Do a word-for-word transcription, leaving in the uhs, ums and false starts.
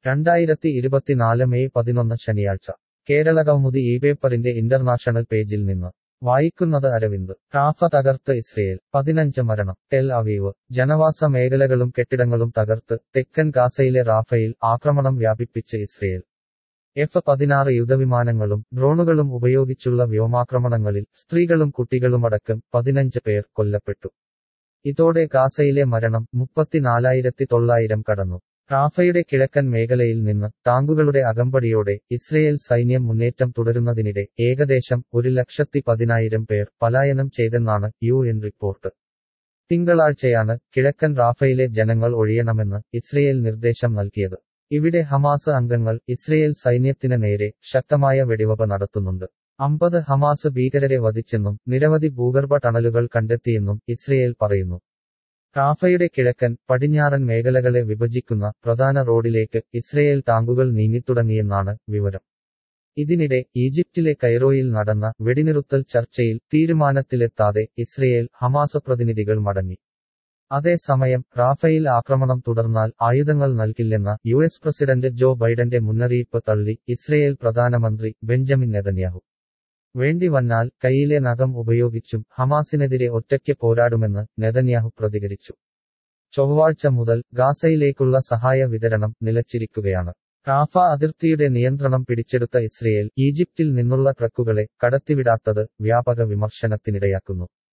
രണ്ടായിരത്തി ഇരുപത്തിനാല് മെയ് പതിനൊന്ന് ശനിയാഴ്ച കേരള കൗമുദി ഈ പേപ്പറിന്റെ ഇന്റർനാഷണൽ പേജിൽ നിന്ന് വായിക്കുന്നത് അരവിന്ദ്. റാഫ തകർത്ത് ഇസ്രയേൽ, പതിനഞ്ച് മരണം. Tel Aviv. ജനവാസ മേഖലകളും കെട്ടിടങ്ങളും തകർത്ത് തെക്കൻ ഗാസയിലെ റാഫയിൽ ആക്രമണം വ്യാപിപ്പിച്ച് ഇസ്രയേൽ. എഫ് പതിനാറ് യുദ്ധവിമാനങ്ങളും ഡ്രോണുകളും ഉപയോഗിച്ചുള്ള വ്യോമാക്രമണങ്ങളിൽ സ്ത്രീകളും കുട്ടികളുമടക്കം പതിനഞ്ച് പേർ കൊല്ലപ്പെട്ടു. ഇതോടെ ഗാസയിലെ മരണം മുപ്പത്തിനാലായിരത്തി തൊള്ളായിരം കടന്നു. റാഫയുടെ കിഴക്കൻ മേഖലയിൽ നിന്ന് ടാങ്കുകളുടെ അകമ്പടിയോടെ ഇസ്രയേൽ സൈന്യം മുന്നേറ്റം തുടരുന്നതിനിടെ ഏകദേശം ഒരു ലക്ഷത്തി പതിനായിരം പേർ പലായനം ചെയ്തെന്നാണ് യു എൻ റിപ്പോർട്ട്. തിങ്കളാഴ്ചയാണ് കിഴക്കൻ റാഫയിലെ ജനങ്ങൾ ഒഴിയണമെന്ന് ഇസ്രയേൽ നിർദ്ദേശം നൽകിയത്. ഇവിടെ ഹമാസ് അംഗങ്ങൾ ഇസ്രയേൽ സൈന്യത്തിന് നേരെ ശക്തമായ വെടിവെപ്പ് നടത്തുന്നുണ്ട്. അമ്പത് ഹമാസ് ഭീകരരെ വധിച്ചെന്നും നിരവധി ഭൂഗർഭ ടണലുകൾ കണ്ടെത്തിയെന്നും ഇസ്രയേൽ പറയുന്നു. റാഫയുടെ കിഴക്കൻ പടിഞ്ഞാറൻ മേഖലകളെ വിഭജിക്കുന്ന പ്രധാന റോഡിലേക്ക് ഇസ്രയേൽ ടാങ്കുകൾ നീങ്ങിത്തുടങ്ങിയെന്നാണ് വിവരം. ഇതിനിടെ ഈജിപ്തിലെ കൈറോയിൽ നടന്ന വെടിനിറുത്തൽ ചർച്ചയിൽ തീരുമാനത്തിലെത്താതെ ഇസ്രയേൽ ഹമാസ് പ്രതിനിധികൾ മടങ്ങി. അതേസമയം റാഫയിൽ ആക്രമണം തുടർന്നാൽ ആയുധങ്ങൾ നൽകില്ലെന്ന യു എസ് പ്രസിഡന്റ് ജോ ബൈഡന്റെ മുന്നറിയിപ്പ് തള്ളി ഇസ്രയേൽ പ്രധാനമന്ത്രി ബെഞ്ചമിൻ നെതന്യാഹു. വേണ്ടി വന്നാൽ കൈയിലെ നഖം ഉപയോഗിച്ചും ഹമാസിനെതിരെ ഒറ്റയ്ക്ക് പോരാടുമെന്ന് നെതന്യാഹു പ്രതികരിച്ചു. ചൊവ്വാഴ്ച മുതൽ ഗാസയിലേക്കുള്ള സഹായ വിതരണം നിലച്ചിരിക്കുകയാണ്. റാഫ അതിർത്തിയുടെ നിയന്ത്രണം പിടിച്ചെടുത്ത ഇസ്രയേൽ ഈജിപ്തിൽ നിന്നുള്ള ട്രക്കുകളെ കടത്തിവിടാത്തത് വ്യാപക വിമർശനത്തിനിടയാക്കുന്നു.